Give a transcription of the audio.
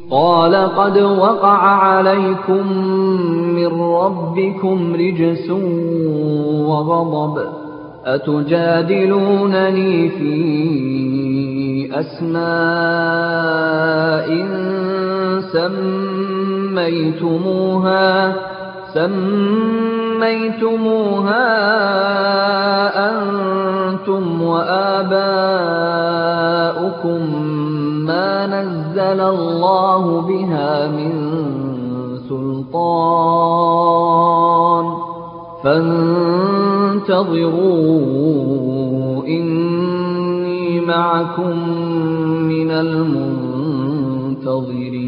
قال قد وقع عليكم من ربكم رجس وغضب أتجادلونني في أسماء سميتموها أنتم وآباؤكم ما نزل الله بها من سلطان فانتظروا إني معكم من المنتظرين